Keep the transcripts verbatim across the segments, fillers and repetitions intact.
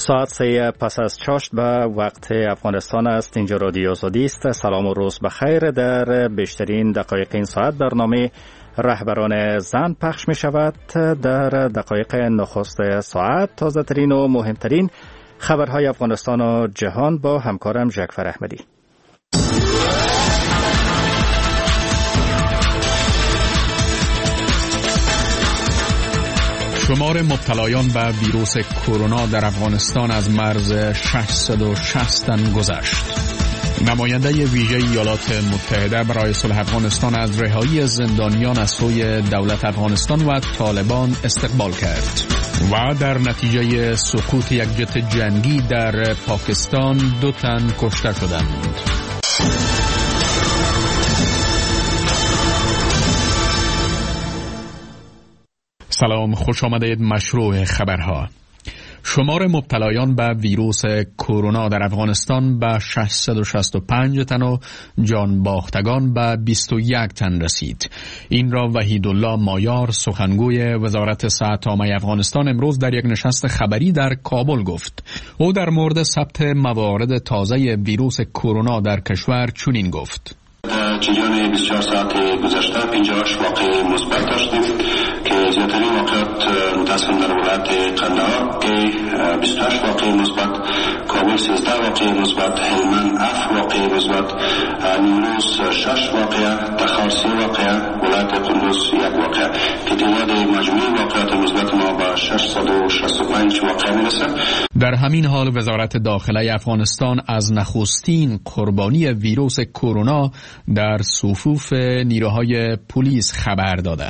ساعت سه پس از چاشت به وقت افغانستان است. اینجا رادیو آزادی است. سلام و روز بخیر. در بیشترین دقایق این ساعت برنامه رهبران زن پخش می شود. در دقایق نخست ساعت تازه ترین و مهمترین خبرهای افغانستان و جهان با همکارم جعفر احمدی. شمار مبتلایان به ویروس کرونا در افغانستان از مرز ششصد و شصت تن گذشت. نماینده ویژه ایالات متحده برای صلح افغانستان از رهایی زندانیان از سوی دولت افغانستان و طالبان استقبال کرد و در نتیجه سقوط یک جت جنگی در پاکستان دو تن کشته شدند. سلام، خوش آمدید. مشروع خبرها. شمار مبتلایان به ویروس کرونا در افغانستان به ششصد و شصت و پنج تن و جان باختگان به بیست و یک تن رسید. این را وحیدالله مایار، سخنگوی وزارت صحت عامه افغانستان، امروز در یک نشست خبری در کابل گفت. او در مورد ثبت موارد تازه ویروس کرونا در کشور چنین گفت: در جریان بیست و چهار ساعت گذشته پنجاه و هشت واقعه مثبت داشتیم که زیادترین واقعات متاسفانه در ولایت قندهار که بیست و هشت واقعه مثبت، کابل سیزده واقعه مثبت، هلمند هفت واقعه مثبت، نیمروز شش واقعه، تخار سه واقعه، ولایت قندوز یک واقعه که تعداد مجموعی واقعات مثبت ما به ششصد و شصت و پنج واقعه میرسه. در همین حال وزارت داخله افغانستان از نخستین قربانی ویروس کرونا در صفوف نیروهای پلیس خبر داده.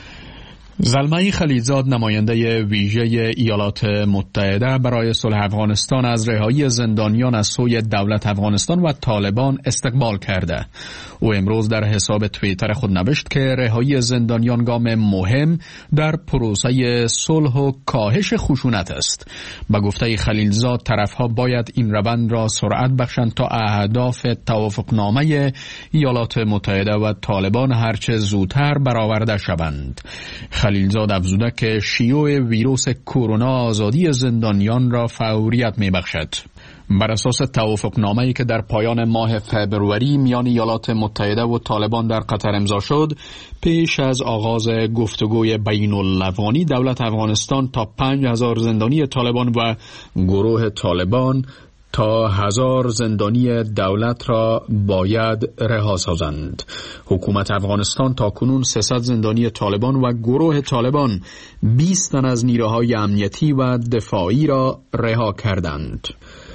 زلمه خلیلزاد، نماینده ویژه ایالات متحده برای صلح افغانستان، از رهایی زندانیان از سوی دولت افغانستان و طالبان استقبال کرده. او امروز در حساب توییتر خود نوشت که رهایی زندانیان گام مهم در پروسه صلح و کاهش خشونت است. با گفته خلیلزاد، طرفها باید این روند را سرعت بخشند تا اهداف توافقنامه ایالات متحده و طالبان هرچه زودتر برآورده شوند. خلیلزاد افزوده که شیوع ویروس کرونا آزادی زندانیان را فوریت می بخشد. بر اساس توافقنامه‌ای که در پایان ماه فبروری میان ایالات متحده و طالبان در قطر امضا شد، پیش از آغاز گفتگوی بین الاقوامی، دولت افغانستان تا پنج هزار زندانی طالبان و گروه طالبان تا هزار زندانی دولت را باید رها سازند. حکومت افغانستان تا کنون سیصد زندانی طالبان و گروه طالبان بیست تن از نیروهای امنیتی و دفاعی را رها کردند.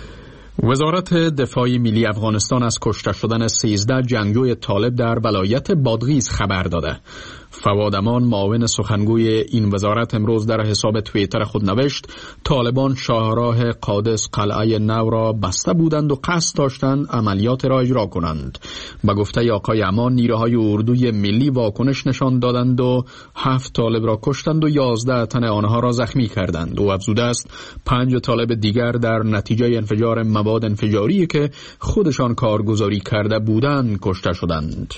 وزارت دفاع ملی افغانستان از کشته شدن سیزده جنگجوی طالب در ولایت بادغیس خبر داده. فواد امان، معاون سخنگوی این وزارت، امروز در حساب توییتر خود نوشت: طالبان شاهراه قادس قلعه نو را بسته بودند و قصد داشتند عملیات را اجرا کنند. با گفته آقای امان، نیروهای اردوی ملی واکنش نشان دادند و هفت طالب را کشتند و یازده تن آنها را زخمی کردند. او افزوده است پنج طالب دیگر در نتیجه انفجار مواد انفجاری که خودشان کارگزاری کرده بودند کشته شدند.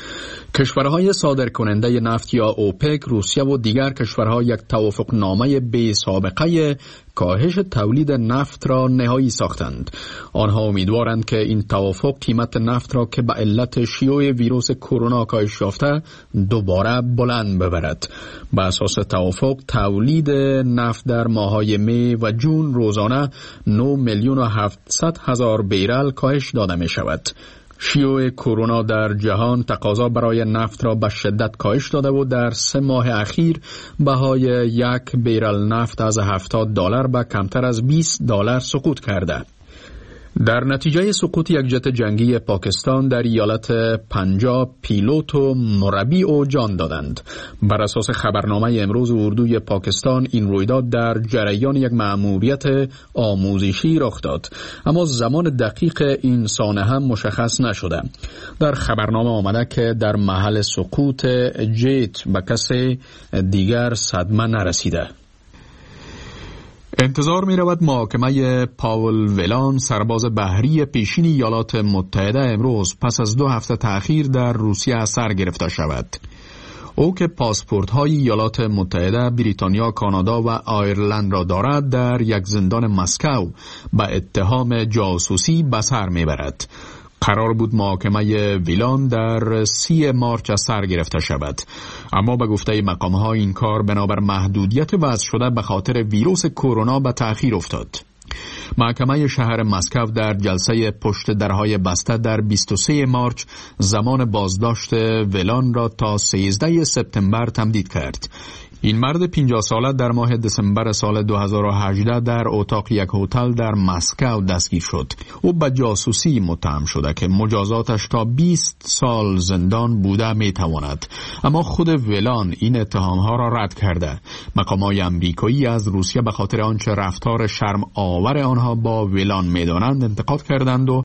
کشورهای صادرکننده نفت یا اوپک، روسیه و دیگر کشورها یک توافقنامه بی سابقه کاهش تولید نفت را نهایی ساختند. آنها امیدوارند که این توافق قیمت نفت را که به علت شیوع ویروس کرونا کاهش یافته دوباره بلند ببرد. به اساس توافق تولید نفت در ماه‌های می و جون روزانه نه میلیون و هفتصد هزار بیرل کاهش داده می شود. شیوع کرونا در جهان تقاضا برای نفت را به شدت کاهش داده و در سه ماه اخیر بهای یک بیرل نفت از هفتاد دلار به کمتر از بیست دلار سقوط کرده. در نتیجه سقوط یک جت جنگی پاکستان در ایالت پنجاب، پیلوت و مربی او جان دادند. بر اساس خبرنامه امروز اردوی پاکستان، این رویداد در جریان یک مأموریت آموزشی رخ داد، اما زمان دقیق این سانحه هم مشخص نشده. در خبرنامه آمده که در محل سقوط جت به کسی دیگر صدمه نرسیده. انتظار می رود محاکمه پاول ولان، سرباز بحری پیشین ایالات متحده، امروز پس از دو هفته تأخیر در روسیه سر گرفته شود. او که پاسپورت‌های ایالات متحده، بریتانیا، کانادا و آیرلند را دارد، در یک زندان مسکو به اتهام جاسوسی به سر میبرد. قرار بود محاکمه ویلان در سی مارچ از سر گرفته شود، اما به گفته مقام‌ها این کار بنابر محدودیت وضع شده به خاطر ویروس کرونا به تأخیر افتاد. محکمه شهر مسکو در جلسه پشت درهای بسته در بیست و سوم مارچ زمان بازداشت ویلان را تا سیزدهم سپتامبر تمدید کرد. این مرد پنجاه ساله در ماه دسامبر سال دو هزار و هجده در اتاق یک هتل در مسکو دستگیر شد. او به جاسوسی متهم شده که مجازاتش تا بیست سال زندان بوده میتواند، اما خود ویلان این اتهامها را رد کرده. مقامات امریکایی از روسیه به خاطر آنچه رفتار شرم آور آنها با ویلان میدانند انتقاد کردند و